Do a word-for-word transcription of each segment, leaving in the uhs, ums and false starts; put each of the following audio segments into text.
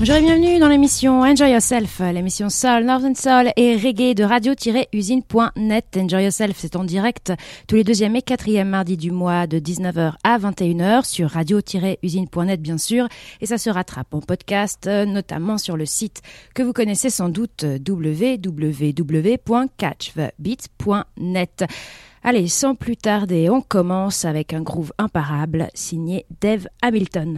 Bonjour et bienvenue dans l'émission Enjoy Yourself, l'émission Soul, Northern Soul et Reggae de radio-usine point net. Enjoy Yourself, c'est en direct tous les deuxième et quatrième mardis du mois de dix-neuf heures à vingt et une heures sur radio-usine point net bien sûr. Et ça se rattrape en podcast, notamment sur le site que vous connaissez sans doute, w w w point catch the beat point net. Allez, sans plus tarder, on commence avec un groove imparable signé Dave Hamilton.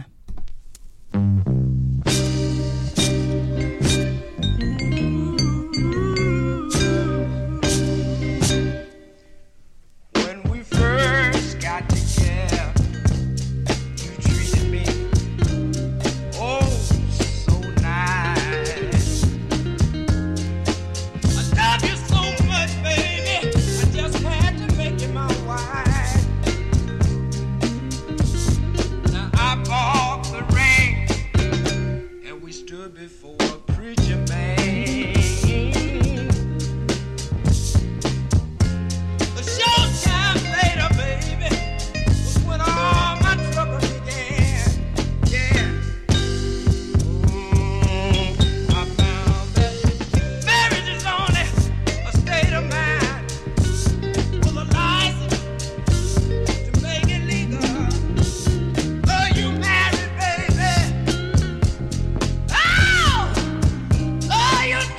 Oh, you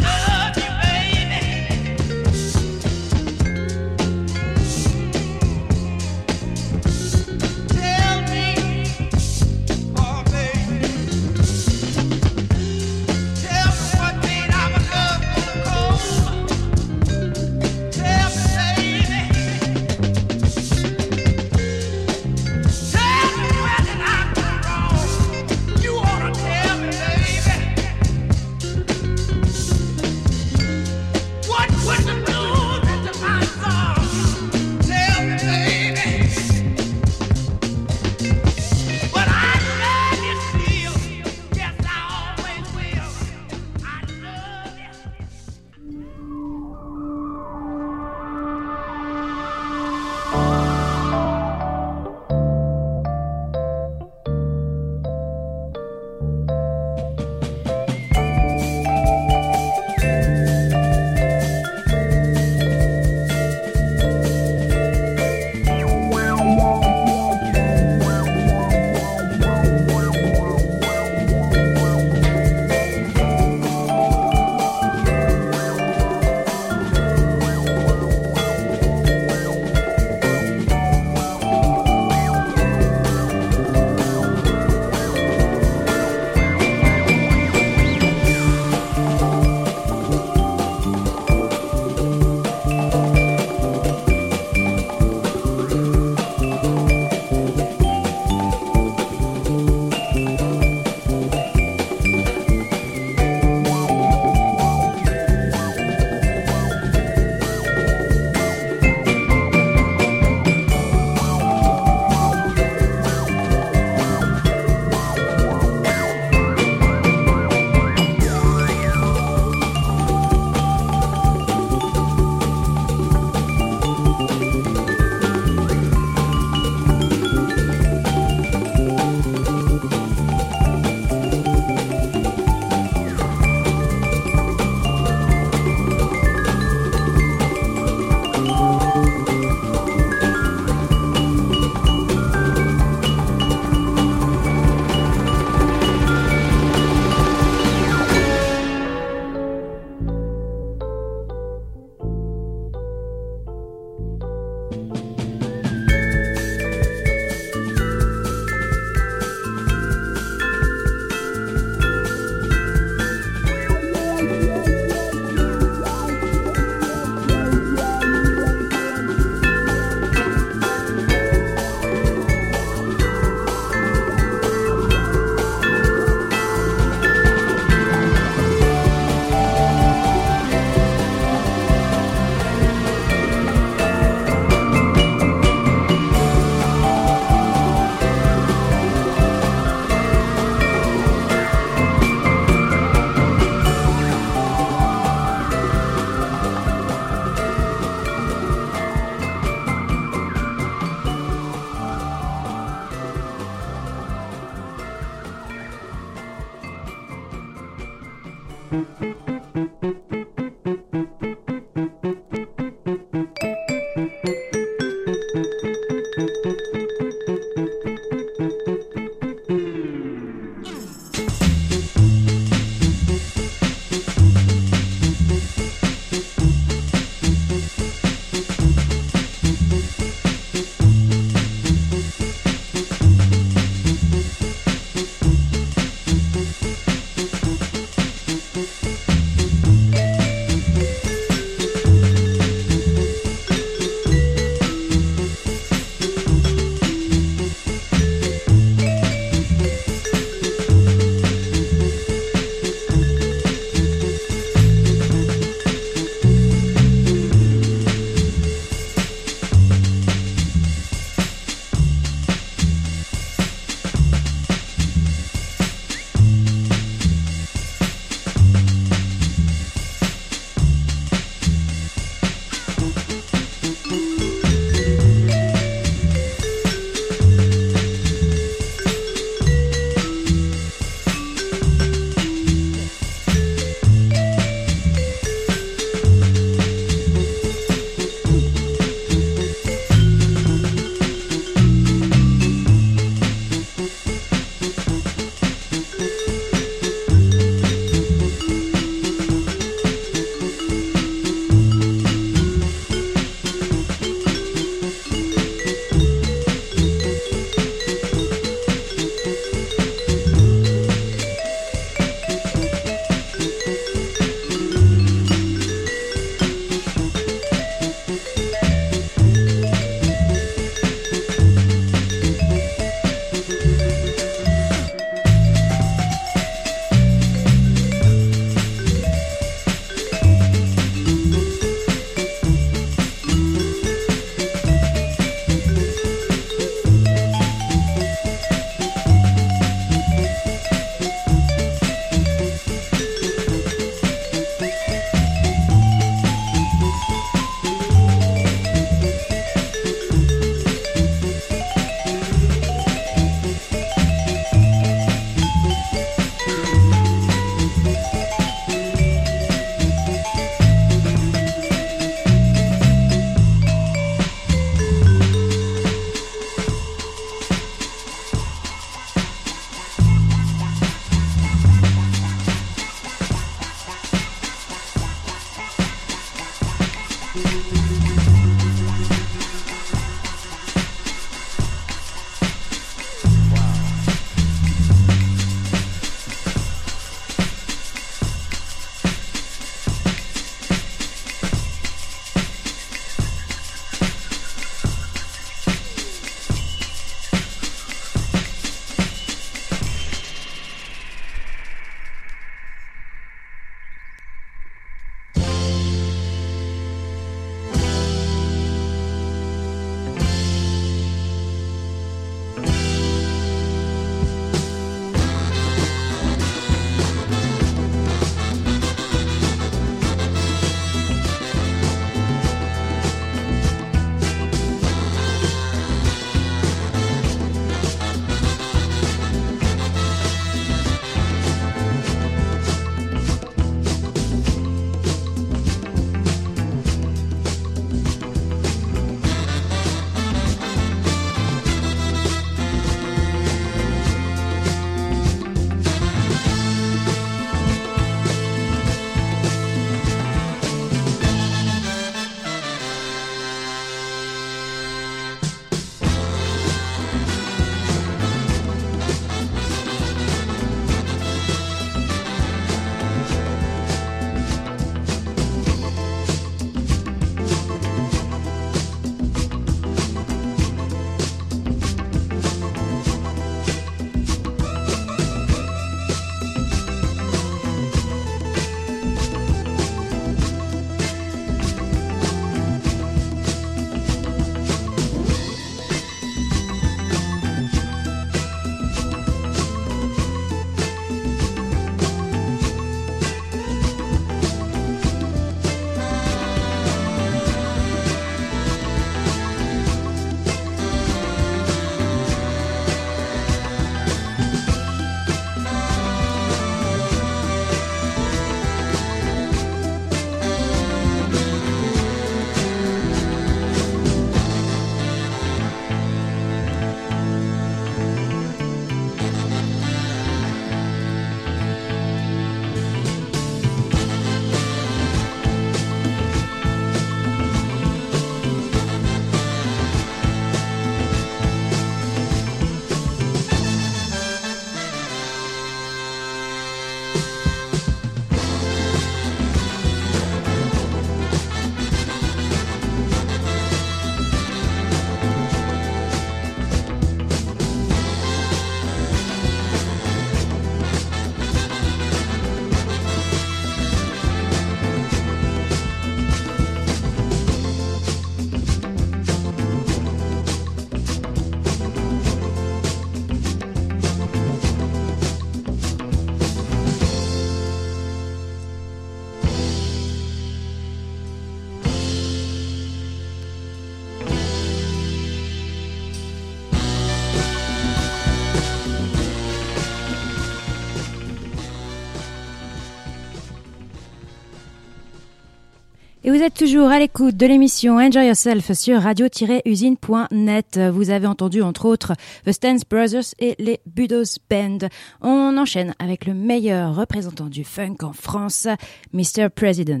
Et vous êtes toujours à l'écoute de l'émission Enjoy Yourself sur radio tiret usine point net. Vous avez entendu entre autres The Stance Brothers et les Budos Band. On enchaîne avec le meilleur représentant du funk en France, mister President.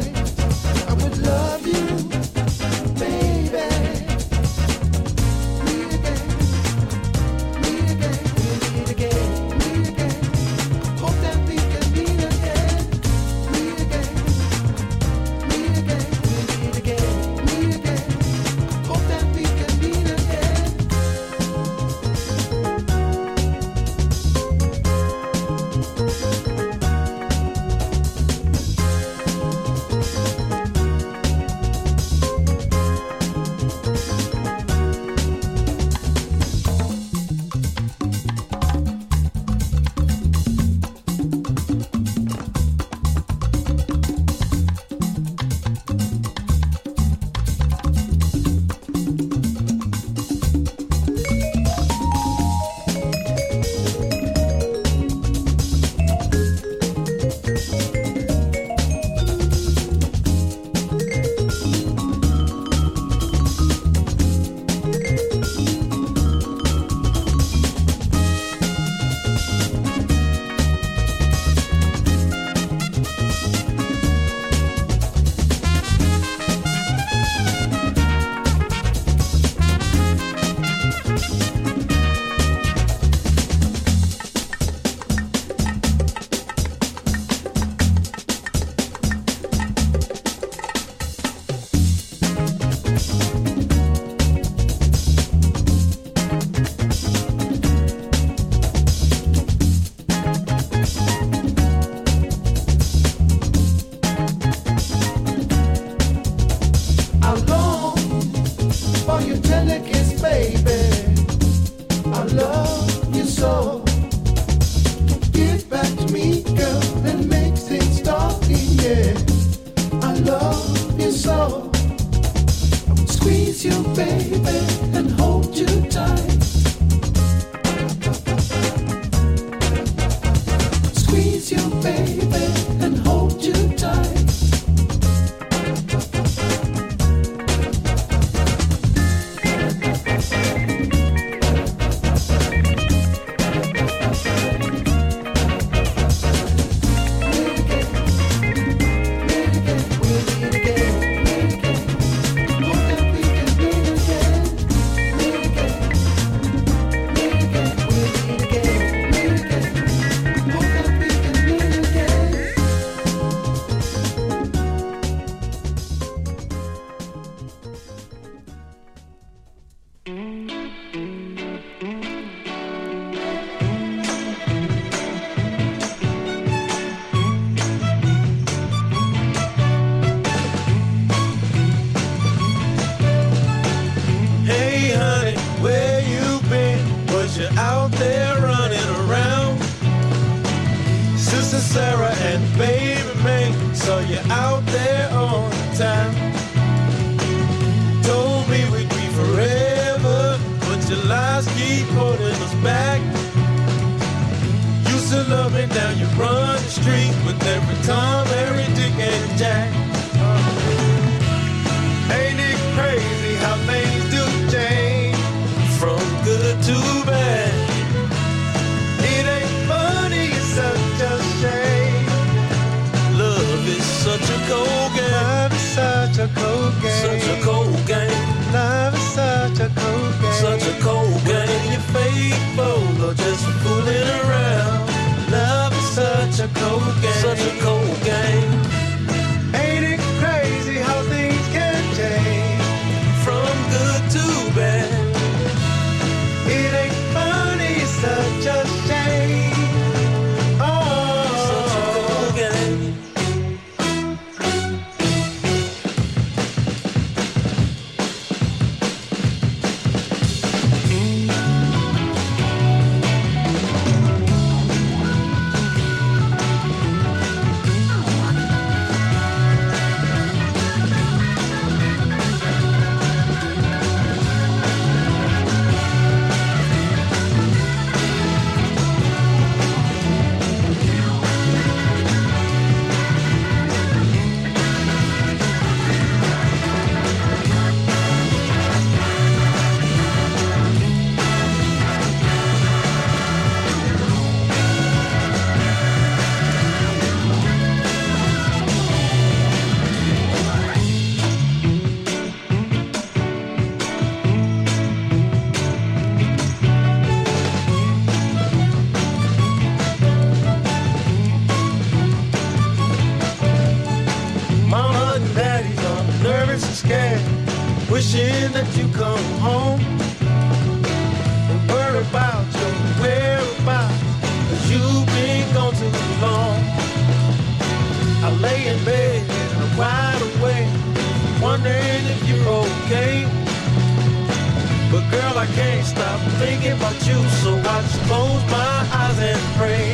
Baby, soul. Squeeze you, baby, and hold you tight. Squeeze you, baby, and hold you tight. Wishing that you come home and worry about your whereabouts, 'cause you've been gone too long. I lay in bed and I'm wide awake, wondering if you're okay. But girl, I can't stop thinking about you, so I just close my eyes and pray.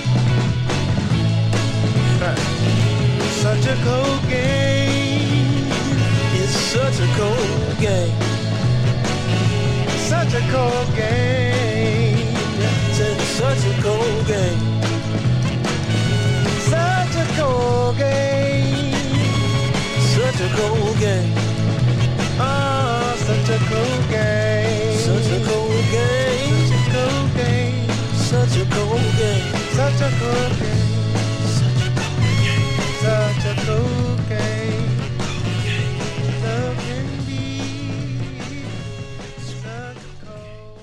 Such a cold game. It's such a cold game. Such a cold game. It's such a cold game. Such a cold game. Such a cold game. Oh, such a cold game. Such a cold game. Such a cold game. Such a cold game. Such a cold game. Such a cold game. Love can be such a cold.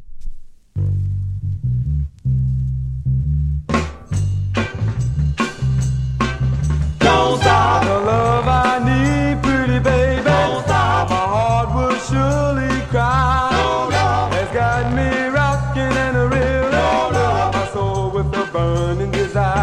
Don't stop the love I need, pretty baby. Don't stop. My heart will surely cry. Don't stop. It's got me rocking and a real love. My soul with a burning desire.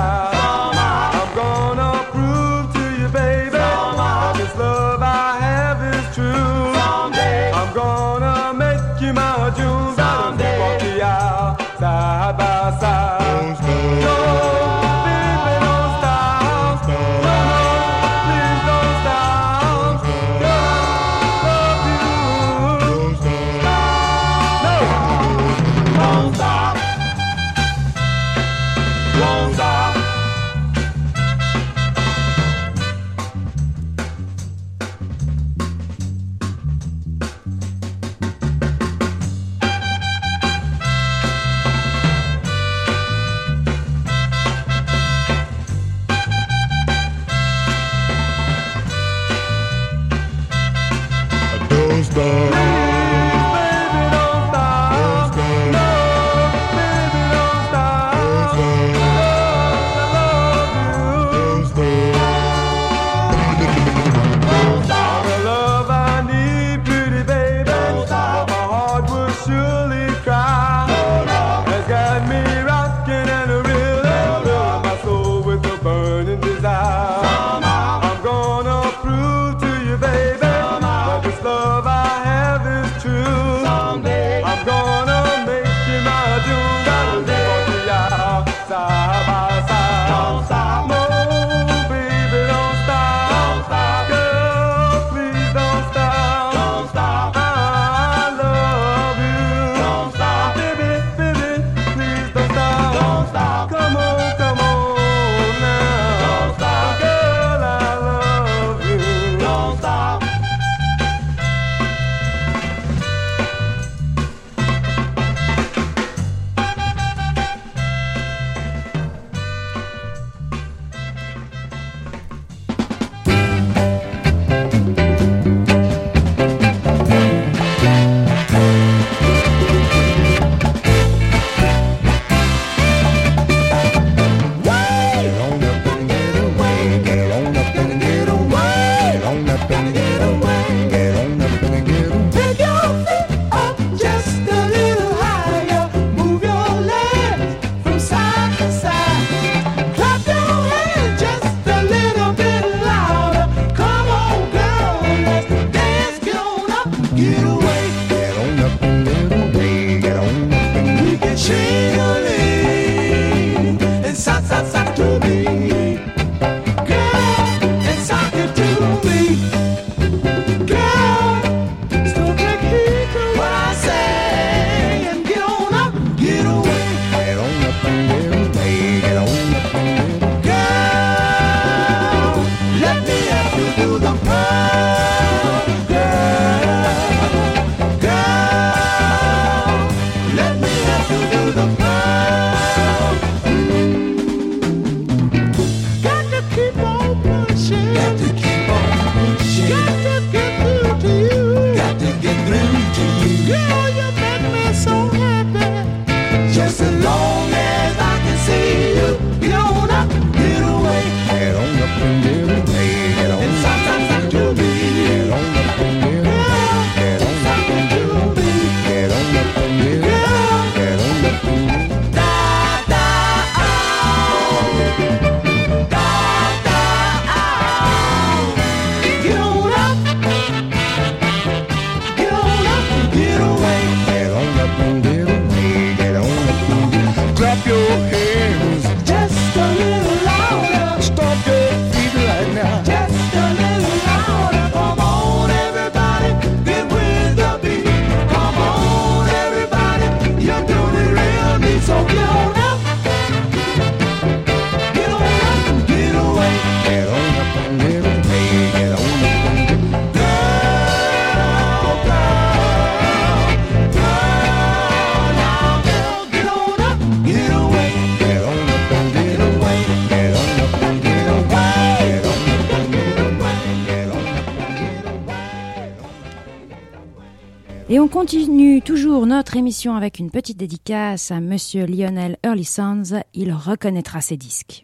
Et on continue toujours notre émission avec une petite dédicace à Monsieur Lionel Early Sons. Il reconnaîtra ses disques.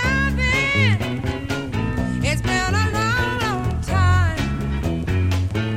It's been a long, long time.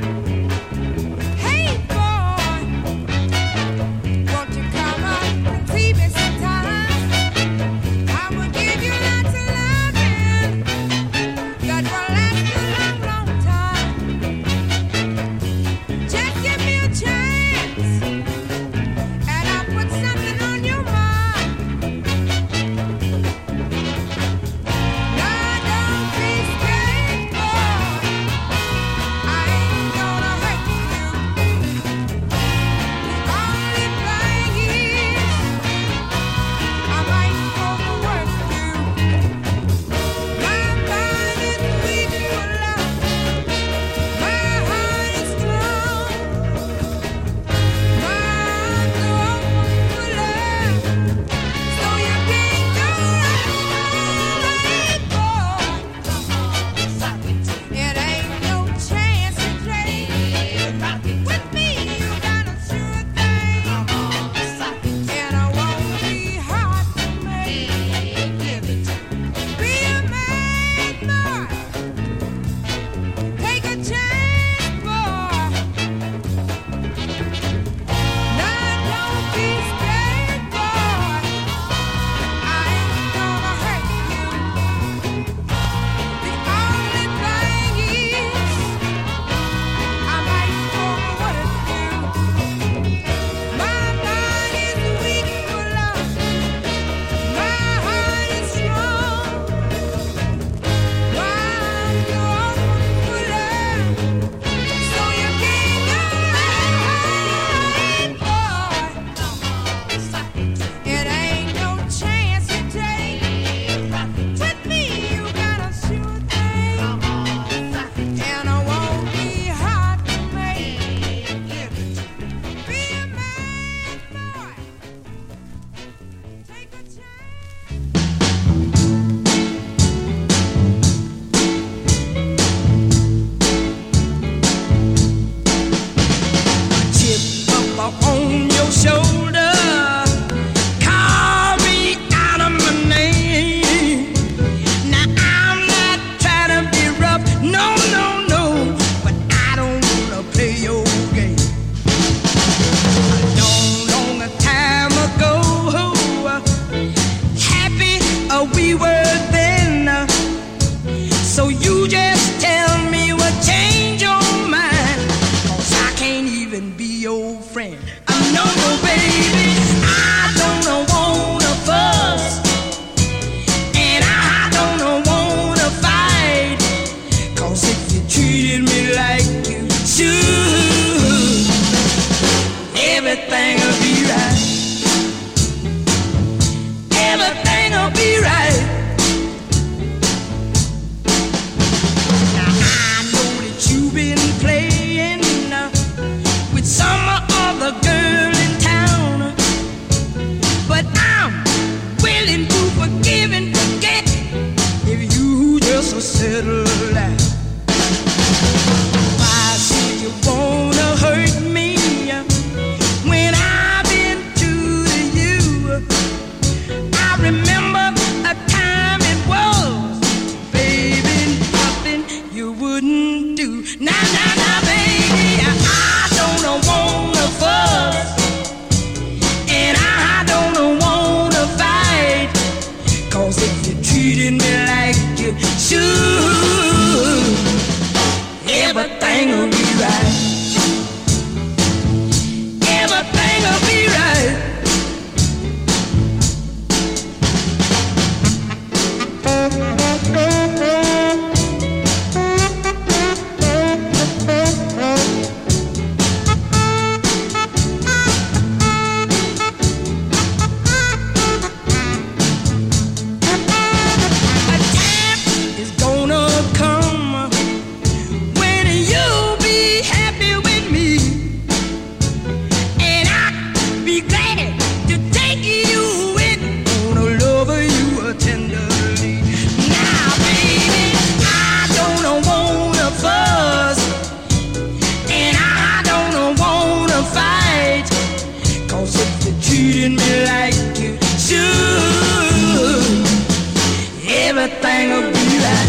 like you should. Everything will be right.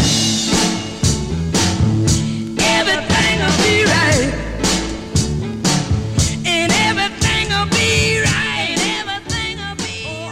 Everything will be right. And everything will be right. Everything will be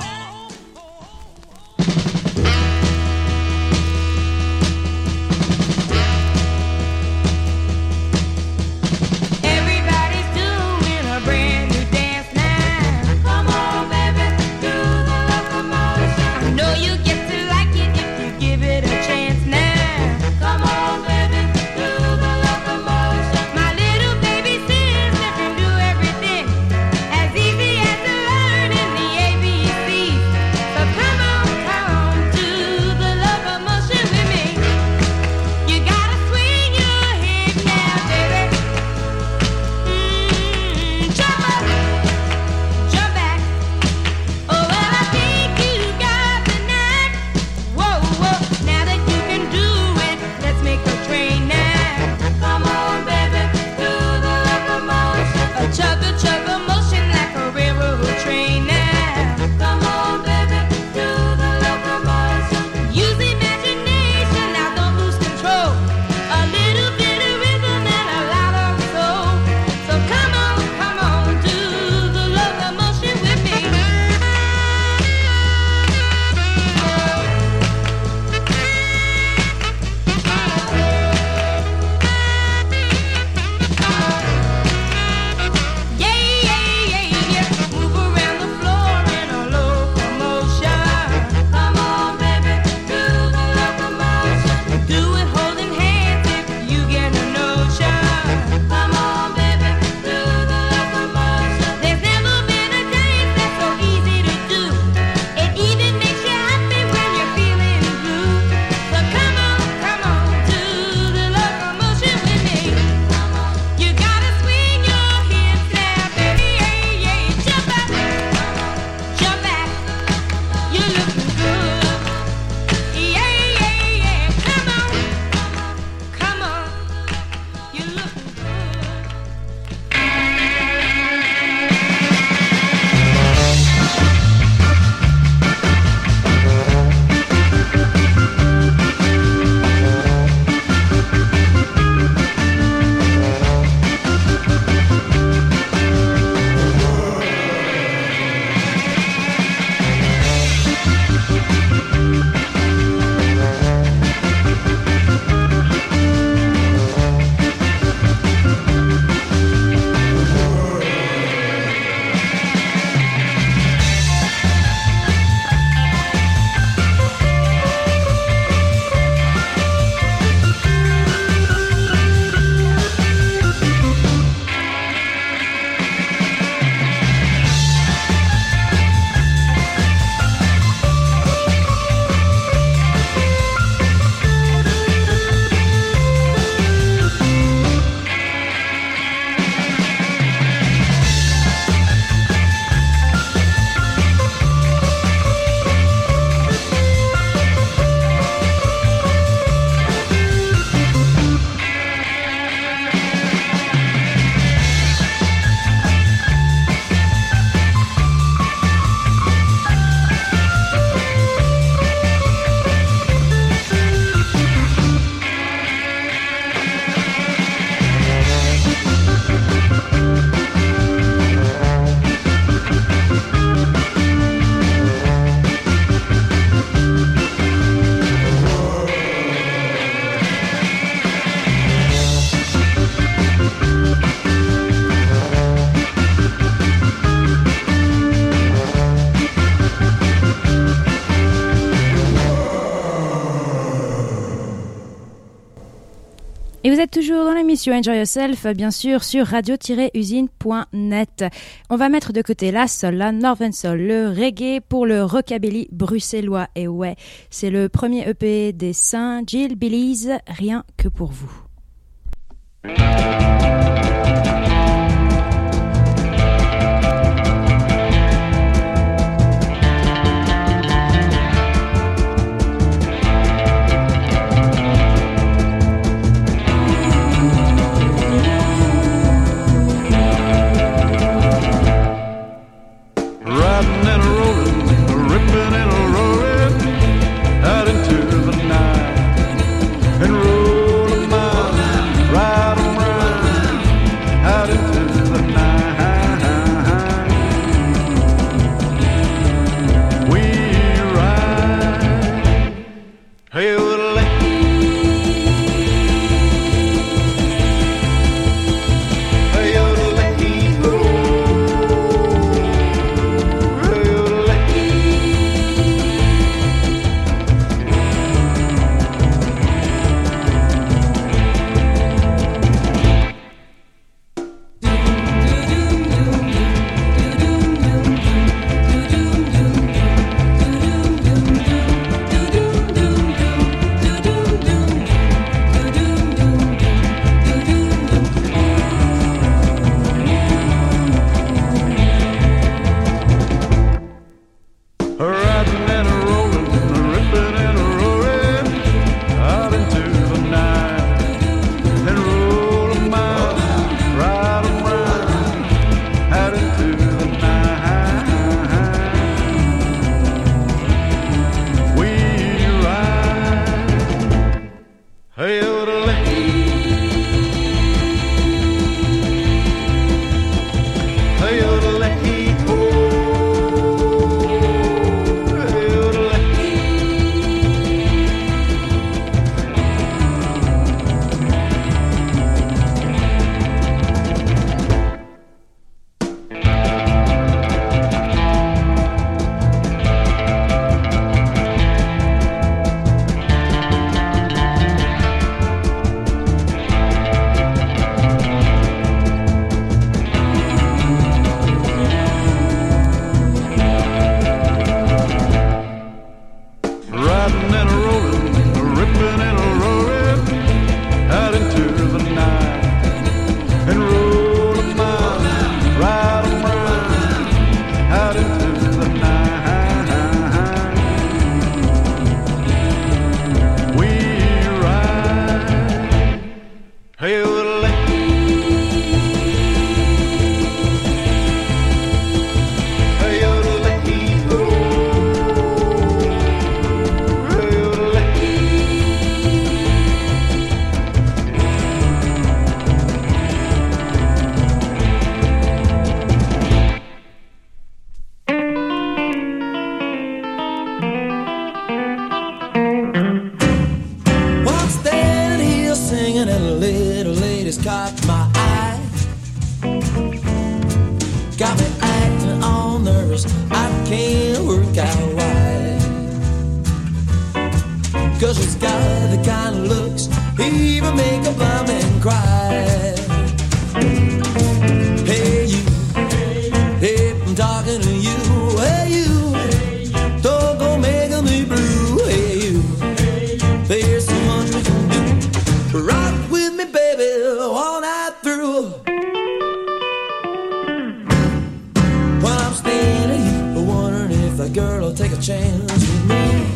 Everybody's doing a brand new dance now. Come on, baby, do the locomotion. I know you get to like it if you give it a chance now. Come on, baby, do the locomotion. My little baby sister can do everything as easy as to learn in the A B Cs. So come on, come on, do the locomotion with me. You gotta swing your hips now, baby. Mm, jump up, jump back. Oh, well, I think you got the knack. Whoa, whoa, now that you can do it, let's make a train now. Come on, baby, do the locomotion. A chugga chugga motion like a railroad train now. Come on, baby, do the locomotion. Use imagination, now don't lose control. A little bit of rhythm and a lot of soul. So come on, come on, do the locomotion with me. Yeah, yeah, yeah, yeah. Move around the floor in a locomotion. Come on, baby, do the locomotion. Do it holding hands if you get a notion. Come on, baby, do the locomotion. There's never been a dance that's so easy to do. It even makes you happy when you're feeling blue. So come on, come on, do the locomotion with me. You gotta swing your hips now, baby, yeah, yeah. Jump up, jump back. You're looking good. Yeah, yeah, yeah. Come on, come on. You're looking good. Et vous êtes toujours dans l'émission Enjoy Yourself, bien sûr, sur radio tiret usine point net. On va mettre de côté la soul, la northern soul, le reggae pour le rockabilly bruxellois. Et ouais, c'est le premier E P des Saint Jill Billies, rien que pour vous. Riding in a ripping and a roaring out into the night and roll a mile, ride around out into the night. We ride, hey, little lady. Hey, little lady, oh, hey, little lady. Riding and a rolling, ripping and a roaring out into the night and roll a mile, ride around out into the night. We ride, hey, little lady, hey, little lady, oh. Riding and a rolling, ripping and a roaring out into the night and roll a mile, ride around out into the night. We ride, hey, little lady. Hey, little lady, oh. Well, I'm standing here singing, and a little lady's caught my eye. Got me acting all nervous, I can't work out why. Cause she's got the kind of looks, even make a blind man cry. Hey you, hey, I'm talking to you. Hey you, don't go making me blue. Hey you, there's so much we can do. Rock with me, baby, all night through. While I'm standing here wondering if a girl will take a chance with me.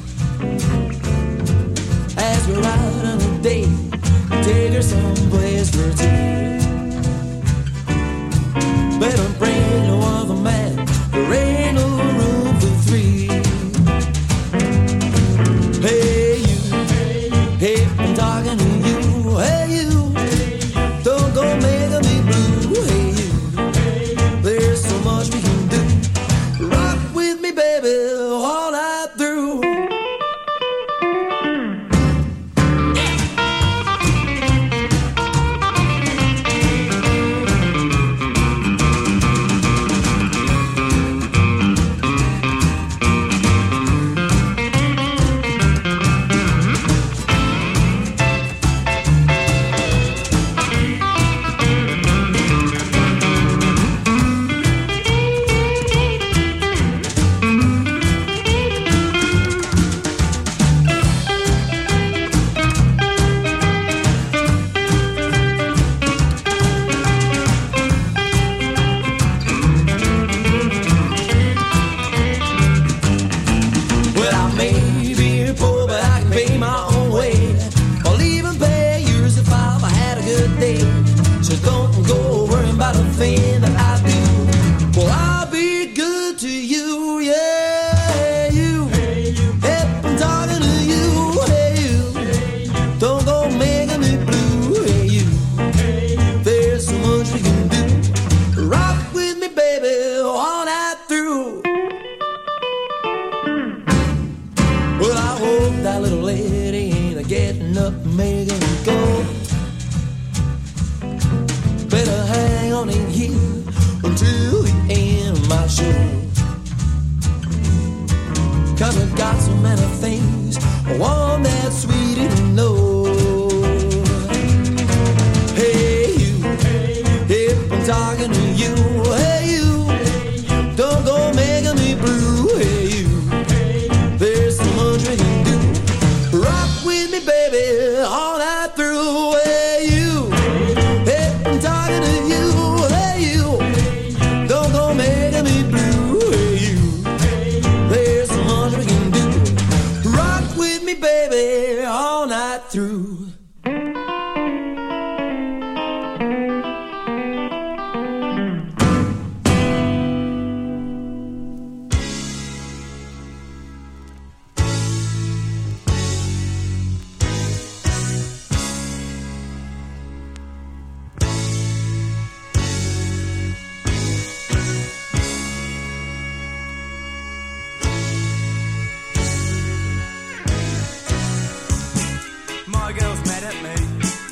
As we're out on a date, take her someplace for tea. Better bring no other man, there ain't no room for three. Hey you, hey, I'm talking to you. Hey you, don't go making me blue. Hey you, there's so much we can do. Rock with me, baby, all night through. lady ain't getting up and making it go. Better hang on in here until the end of my show. Cause I got so many things I want that sweetie to know. Hey you, if I'm talking to you, hey you, don't go making me blue. Hey you, there's so much we can do. Rock with me baby all night through. Hey you, if I'm talking to you, hey you, don't go making me blue. Hey you, there's so much we can do. Rock with me baby all night through. My girl's mad at me.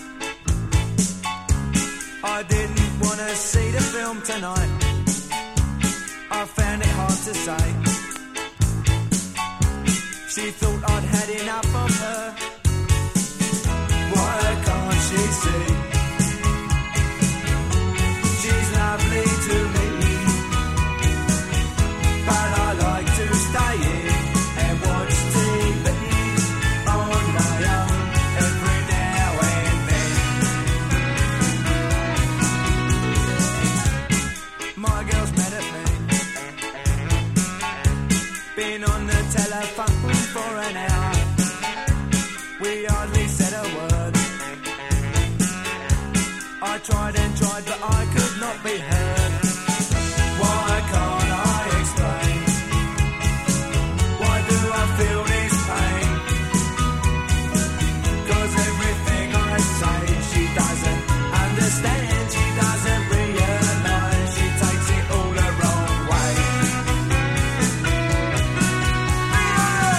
I didn't want to see the film tonight. I found it hard to say. She thought I'd had enough of her. Why can't she see? She's lovely to me, but I like to stay in and watch T V on my own every now and then. My girl's mad at me. Been on the telephone for an hour. We hardly said a word. I tried and tried, but I could not be heard. Why can't I explain? Why do I feel this pain? 'Cause everything I say she doesn't understand. She doesn't realise. She takes it all the wrong way. Yeah.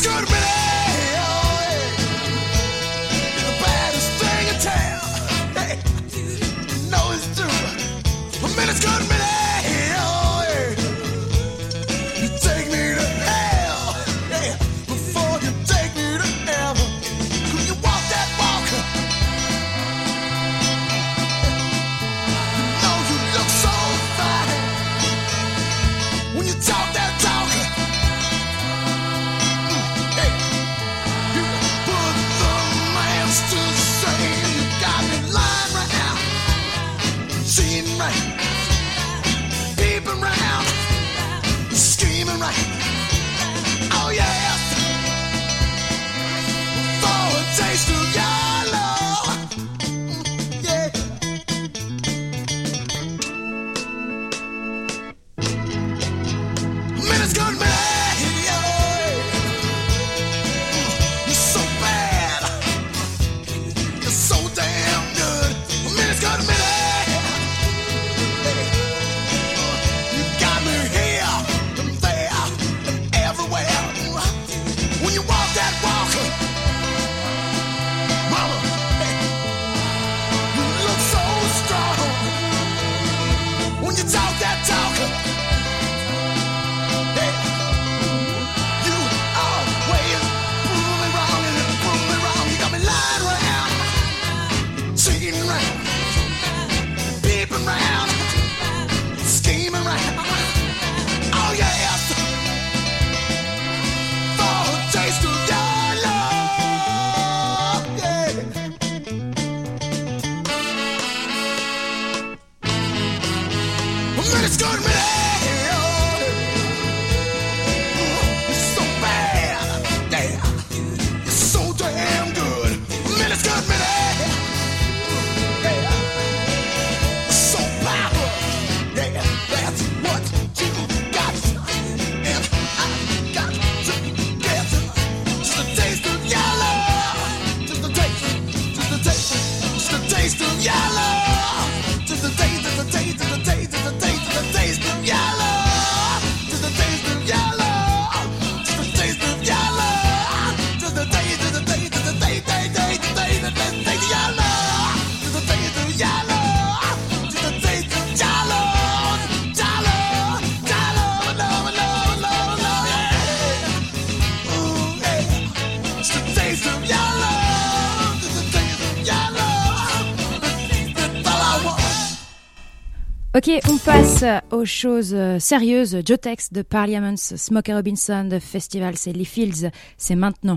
it's good, man. Oh, hey. You're the baddest thing in town. Hey, you know it's true. Man, it's good, man. Oh, hey. You take me to hell. Hey, before you take me to heaven. Could you walk that walk? You know you look so fine. When you talk that talk. Hey, you put the man's to shame. You got me lying right now. Seeing right. Peeping round. Scheming right. Oh, yes. For a taste of your love. Yeah. Man, it's good, man. You're so bad. You're so damn good. Man, it's good, man. You got me here and there and everywhere. When you walk that walk, mama, hey, you look so strong. When you talk that talk, hey, you always prove me wrong and prove me wrong. You got me lying around, cheating around, peeping around, scheming around. Oh yes, for a taste of your love. Yeah. Man, it's good, man. You're so bad. Yeah. You're so damn good. Man, it's good, man. Yeah. So powerful. Yeah, that's what you got. And I got to get just a taste of your love. Just a taste, just a taste, just a taste of your love. Just a taste, just a taste, just a taste, just a taste, just a taste of your love. Just a taste of your love. Just a taste of your love. Just a taste, just a taste, just a taste, taste, taste, taste, taste, taste, taste of your love. Just a taste of your love. Just a taste of your love. Your love, your love, love, love, love, love, yeah. Ooh, yeah. Just a taste of your love. Just a taste of your love. That's all I want. Ok, on passe aux choses euh, sérieuses. Joe Tex de Parliaments, Smokey Robinson de Festival, c'est Lee Fields, c'est maintenant.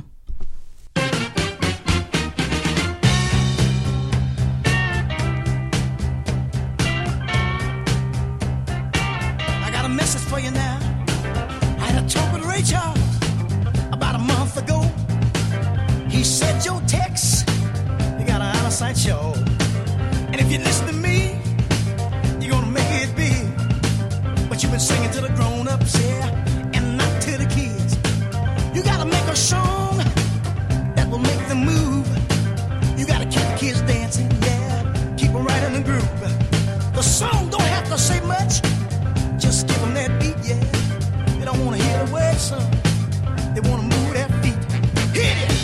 I got a message for you now. I had a talk with Ray Charles about a month ago. He said, Joe Tex, you got an out of sight show. And if you listen to me, you're gonna make it big. But you've been singing to the grown-ups, yeah, and not to the kids. You gotta make a song that will make them move. You gotta keep the kids dancing, yeah, keep them right in the groove. The song don't have to say much, just give them that beat, yeah. They don't wanna hear the words, son, they wanna move their feet. Hit it!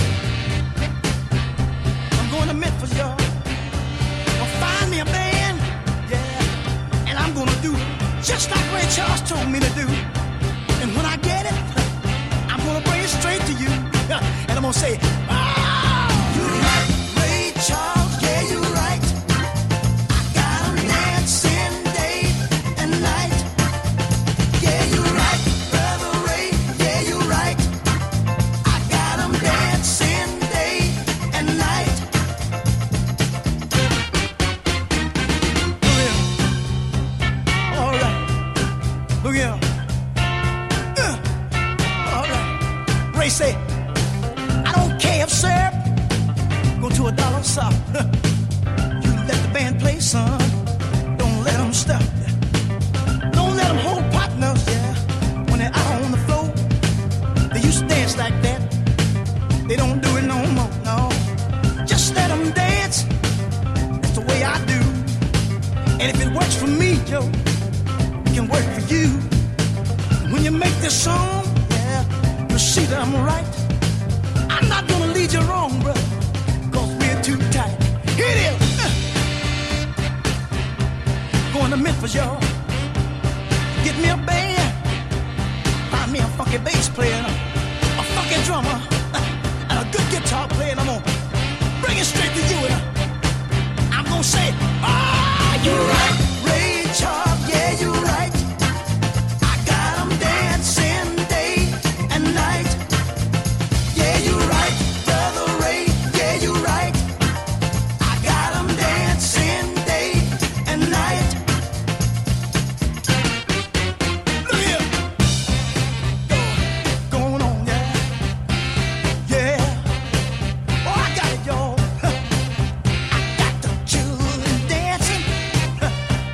I'm going to Memphis, y'all. I'll find me a band, yeah, and I'm gonna do just like Ray Charles told me to do. And when I get it, I'm gonna bring it straight to you, and I'm gonna say, ah, you're right, Ray Charles, yeah, you're right. I got 'em dancing day and night. Yeah, you're right, Brother Ray, yeah, you're right. I got 'em dancing day and night. Look here. All right. Look here. Uh, all right. Ray say, I don't care if syrup go to a dollar shop. You let the band play, son. Don't let them stop. Don't let them hold partners, yeah, when they're out on the floor. They used to dance like that. They don't do it no more, no. Just let them dance. That's the way I do. And if it works for me, Joe, it can work for you. And when you make this song, yeah, you you see that I'm right. I'm not gonna lead you wrong, brother, cause we're too tight. Here it is. Going to Memphis, y'all. Get me a band. Find me a funky bass player, a funky drummer, and a good guitar player. And I'm gonna bring it straight to you. And I'm gonna say, ah, you're right. Ray Charles, yeah, you're right. I got 'em dancing day and night. Yeah, you're right, Brother Ray. Yeah, you're right. I got 'em dancing day and night. Look here. Go, going on, yeah. Yeah. Oh, I got it, y'all. I got the children dancing.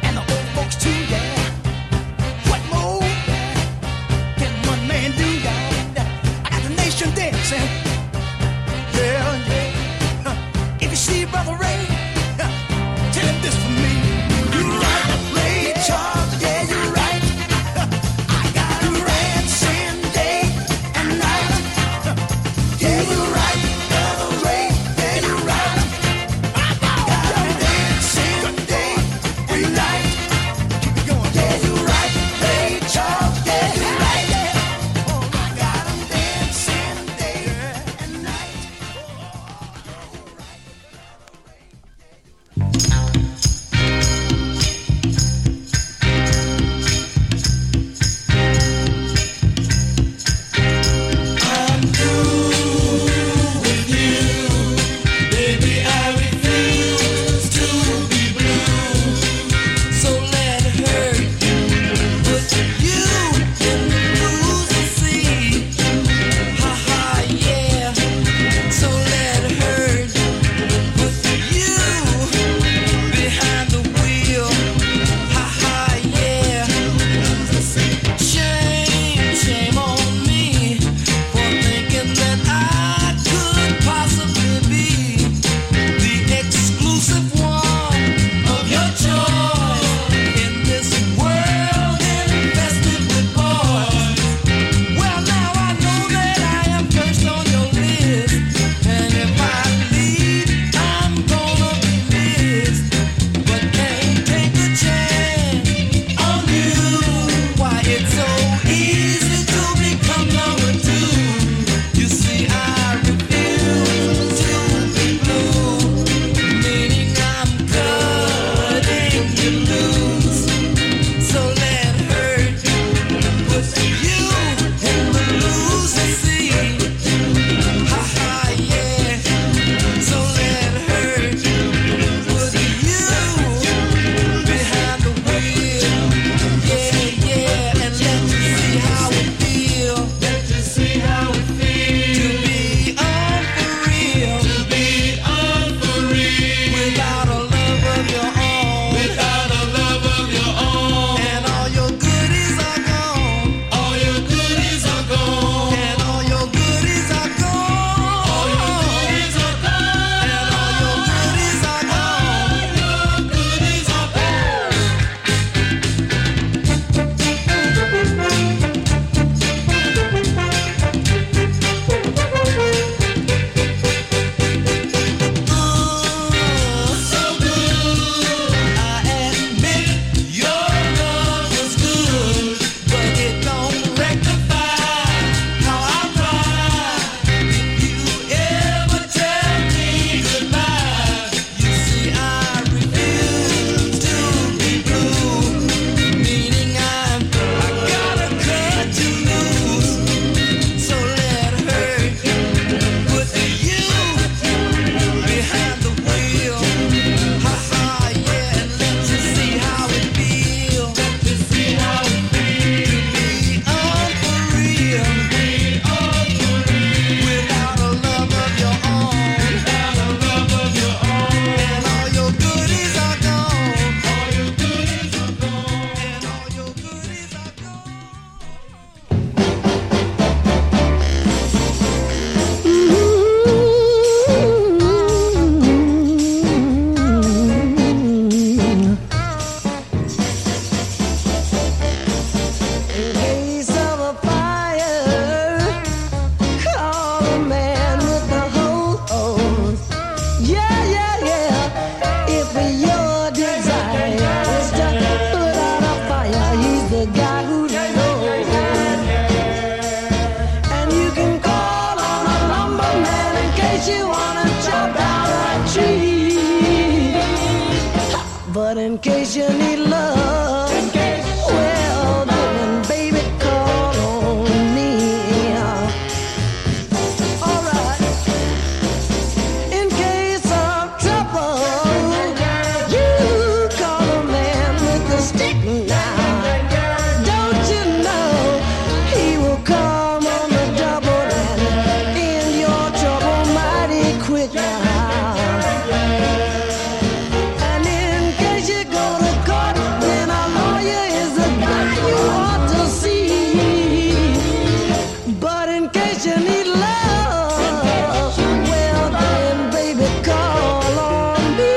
case you need love, well then, baby, call on me.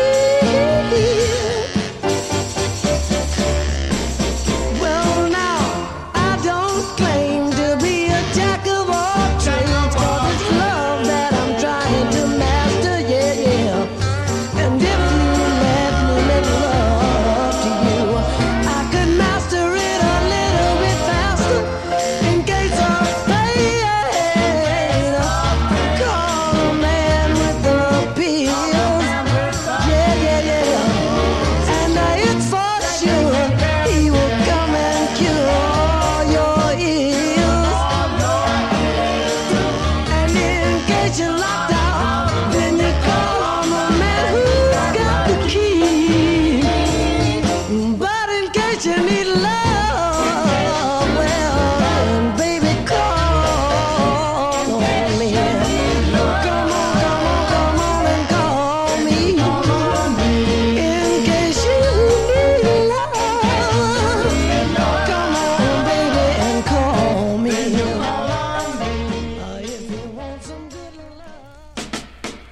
Well, now, I don't claim to be a jack of all trades, 'cause it's love that I'm trying to master, yeah, yeah. And if you let me make love to you, I could master it a little bit faster. In case of pain, call a man with the pills, yeah, yeah, yeah. And uh, it's for sure he will come and cure your ills. And in case you're locked out, then you call on the man who's got the key. But in case you need love, well, then baby, call on me. Come on, come on, come on and call me. In case you need love, come on, baby, and call me. Uh, if you want some good love.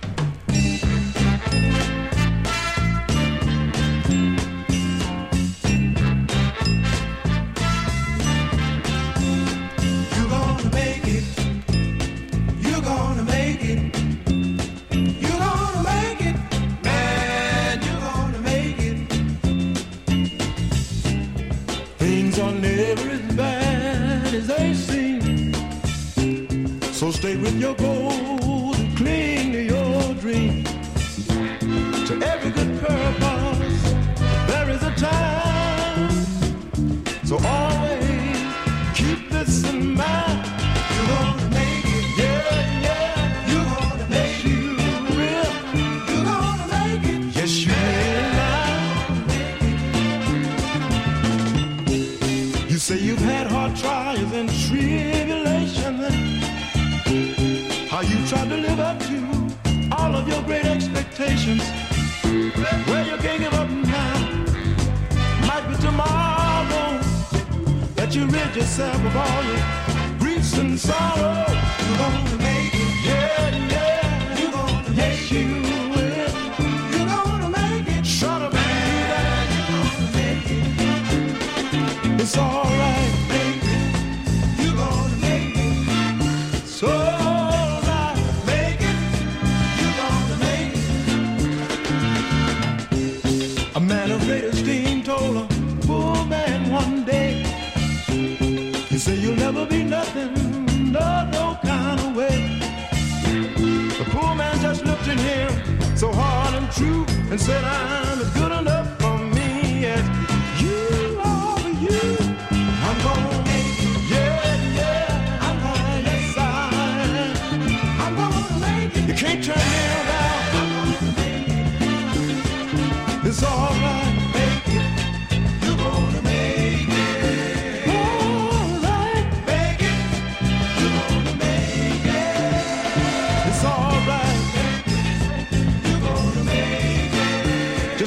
You're gonna make it. You're gonna make it. You're gonna make it. Man, you're gonna make it. Things are never as bad as they seem. So stay with your goals and cling to your dreams. To every good purpose, there is a time. So always keep this in mind. You're gonna make it, yeah, yeah. You're gonna make it, you will. You're gonna make it, yes, you will now. You say you've had hard trials and tribulations, and how you tried to live up to all of your great expectations. Well, you can't give up now. Might be tomorrow that you rid yourself of all your griefs and sorrow. You're gonna make it, yeah, yeah. You're gonna yes, you will. You're gonna make it. Shut up, baby. You're gonna make it. It's all right, baby. You're gonna make it. It's all right, make it. You're gonna make it. A man of great esteem told a poor man one day, he said, you'll never be nothing, no, no kind of way. The poor man just looked at him so hard and true and said, I'm as good enough for me as you are for you. I'm gonna make it, yeah, yeah. I'm gonna, yes, I am. I'm gonna make it. You can't turn me around. I'm gonna make it. It's all right, make it. You're gonna make it. All right, make it. You're gonna make it. It's all right, make it. You're gonna make it.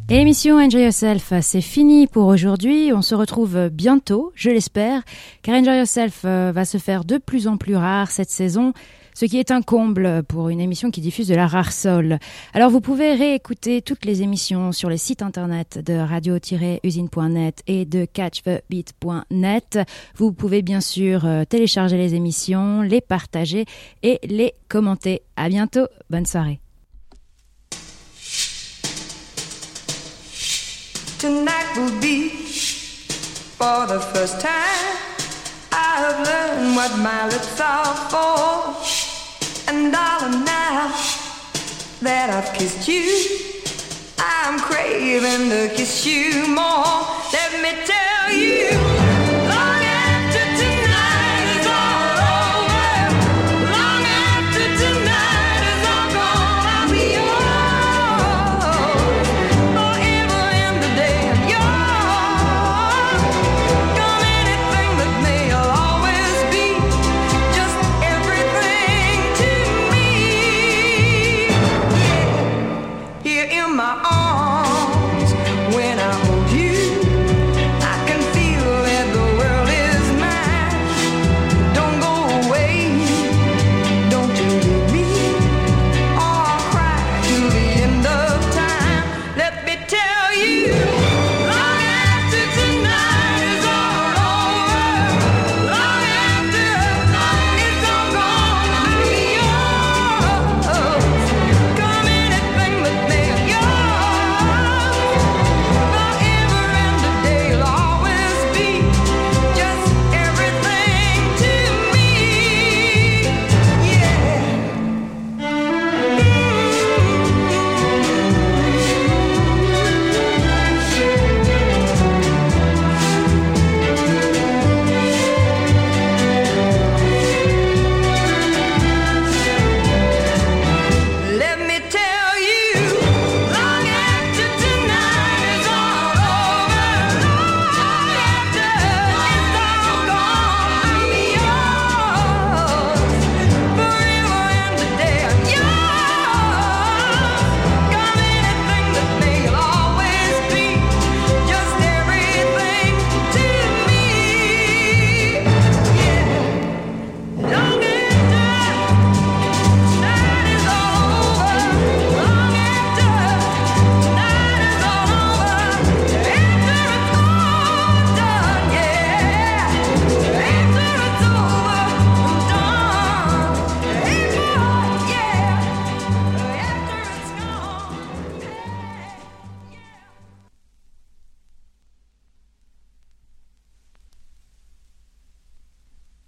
Et l'émission Enjoy Yourself, c'est fini pour aujourd'hui. On se retrouve bientôt, je l'espère, car Enjoy Yourself va se faire de plus en plus rare cette saison, ce qui est un comble pour une émission qui diffuse de la rare soul. Alors vous pouvez réécouter toutes les émissions sur les sites internet de radio tiret usine point net et de catch the beat point net. Vous pouvez bien sûr télécharger les émissions, les partager et les commenter. À bientôt, bonne soirée. Tonight will be, for the first time, I have learned what my lips are for. And darling, now that I've kissed you, I'm craving to kiss you more. Let me tell